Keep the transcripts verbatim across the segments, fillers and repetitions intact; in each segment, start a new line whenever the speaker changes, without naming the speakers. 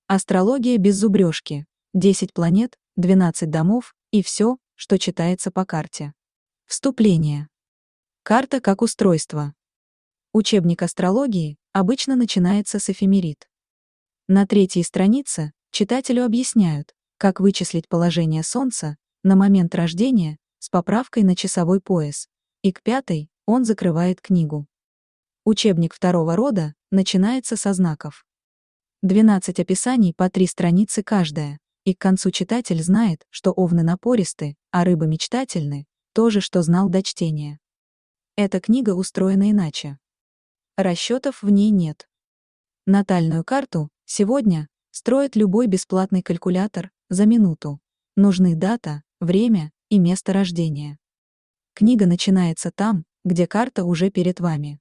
Астрология без зубрежки. десять планет, двенадцать домов и все, что читается по карте. Вступление. Карта как устройство. Учебник астрологии обычно начинается с эфемерид. На третьей странице читателю объясняют, как вычислить положение Солнца на момент рождения с поправкой на часовой пояс, и к пятой он закрывает книгу. Учебник второго рода начинается со знаков. двенадцать описаний по три страницы каждая, и к концу читатель знает, что овны напористы, а рыбы мечтательны, то же, что знал до чтения. Эта книга устроена иначе. Расчетов в ней нет. Натальную карту сегодня строит любой бесплатный калькулятор за минуту. Нужны дата, время и место рождения. Книга начинается там, где карта уже перед вами.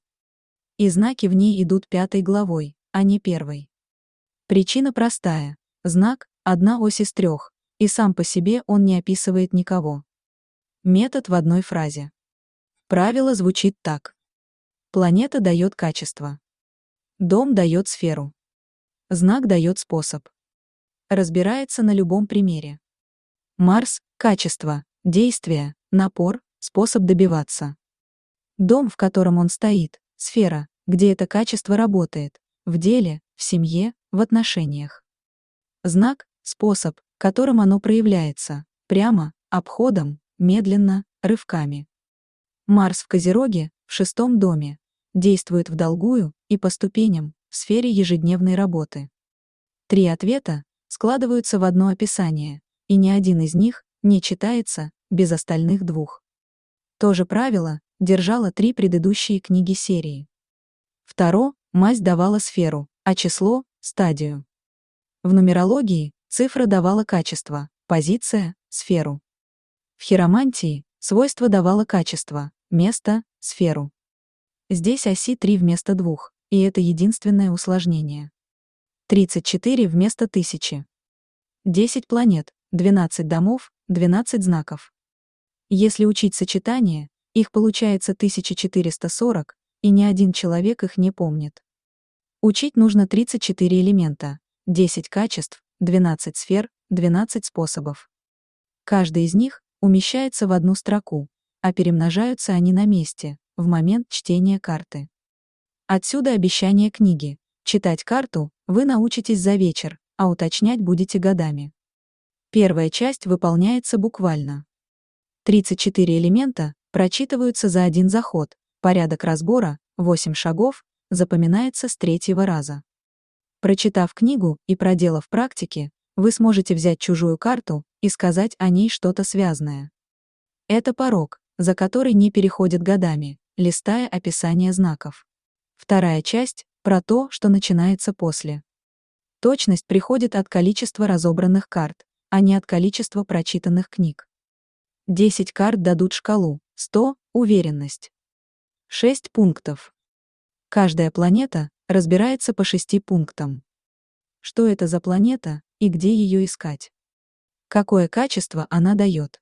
И знаки в ней идут пятой главой, а не первой. Причина простая. Знак – одна ось из трех, и сам по себе он не описывает никого. Метод в одной фразе. Правило звучит так. Планета дает качество. Дом дает сферу. Знак дает способ. Разбирается на любом примере. Марс – качество, действие, напор, способ добиваться. Дом, в котором он стоит, сфера, где это качество работает, в деле, в семье, в отношениях. Знак – способ, которым оно проявляется, прямо, обходом, медленно, рывками. Марс в Козероге, в шестом доме, действует в долгую и по ступеням, в сфере ежедневной работы. Три ответа складываются в одно описание, и ни один из них не читается без остальных двух. То же правило держало три предыдущие книги серии. Второ, мазь давала сферу, а число – стадию. В нумерологии цифра давала качество, позиция – сферу. В хиромантии свойство давало качество, место – сферу. Здесь оси три вместо двух, и это единственное усложнение. тридцать четыре вместо тысячи. десять планет, двенадцать домов, двенадцать знаков. Если учить сочетания, их получается тысяча четыреста сорок, и ни один человек их не помнит. Учить нужно тридцать четыре элемента, десять качеств, двенадцать сфер, двенадцать способов. Каждый из них умещается в одну строку, а перемножаются они на месте, в момент чтения карты. Отсюда обещание книги. Читать карту вы научитесь за вечер, а уточнять будете годами. Первая часть выполняется буквально. тридцать четыре элемента прочитываются за один заход, порядок разбора, восемь шагов, запоминается с третьего раза. Прочитав книгу и проделав практики, вы сможете взять чужую карту и сказать о ней что-то связанное. Это порог, за который не переходит годами, листая описание знаков. Вторая часть – про то, что начинается после. Точность приходит от количества разобранных карт, а не от количества прочитанных книг. десять карт дадут шкалу, сто – уверенность. шесть пунктов. Каждая планета разбирается по шести пунктам. Что это за планета и где ее искать? Какое качество она дает?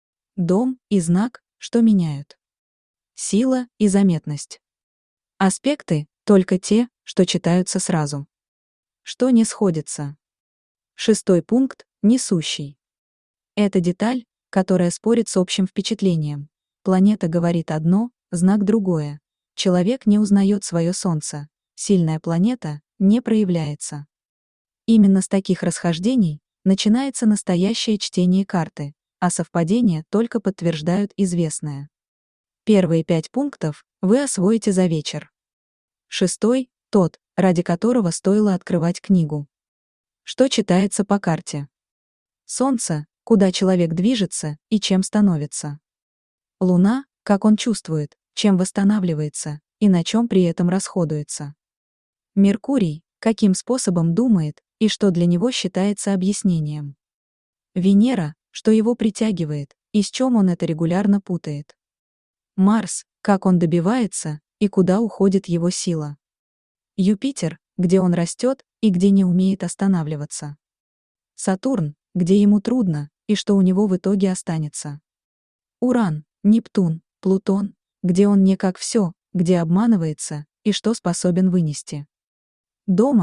Дом и знак, что меняют? Сила и заметность. Аспекты – только те, что читаются сразу. Что не сходится? Шестой пункт – несущий. Это деталь, которая спорит с общим впечатлением. Планета говорит одно, знак другое. Человек не узнает свое Солнце. Сильная планета не проявляется. Именно с таких расхождений начинается настоящее чтение карты, а совпадения только подтверждают известное. Первые пять пунктов вы освоите за вечер. Шестой – тот, ради которого стоило открывать книгу. Что читается по карте? Солнце, куда человек движется и чем становится. Луна, как он чувствует, чем восстанавливается и на чем при этом расходуется. Меркурий, каким способом думает и что для него считается объяснением. Венера, что его притягивает и с чем он это регулярно путает. Марс, как он добивается и куда уходит его сила. Юпитер, где он растет и где не умеет останавливаться. Сатурн, где ему трудно и что у него в итоге останется. Уран, Нептун, Плутон, где он не как все, где обманывается и что способен вынести. Дома, в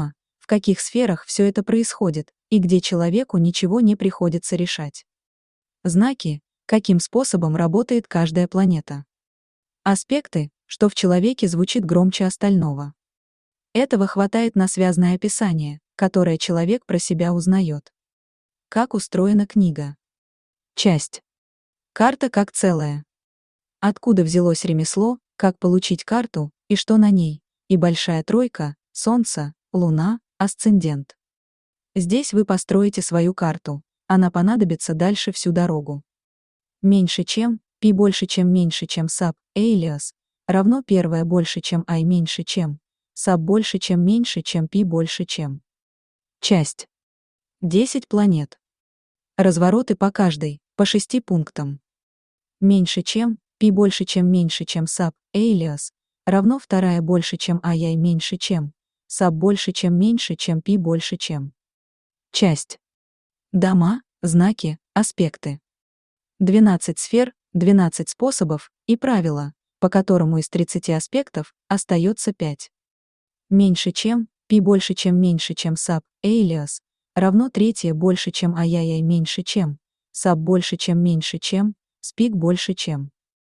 каких сферах все это происходит и где человеку ничего не приходится решать. Знаки, каким способом работает каждая планета. Аспекты, что в человеке звучит громче остального. Этого хватает на связное описание, которое человек про себя узнает. Как устроена книга. Часть. Карта как целое. Откуда взялось ремесло, как получить карту и что на ней, и большая тройка, Солнце, Луна, асцендент. Здесь вы построите свою карту, она понадобится дальше всю дорогу. Меньше чем, π больше чем меньше чем саб, Элиас, равно первое больше чем i меньше чем, саб больше чем меньше чем π больше чем. Часть. десять планет. Развороты по каждой, по шести пунктам. Меньше чем, π больше чем меньше чем саб, Элиас, равно вторая больше чем i меньше чем, саб больше чем меньше чем π больше чем. Часть. Дома, знаки, аспекты. двенадцать сфер, двенадцать способов и правила, по которому из тридцати аспектов остается пять. Меньше чем, π больше чем меньше чем саб, Элиас, равно третье больше чем i меньше чем, саб больше чем меньше чем, спик больше чем.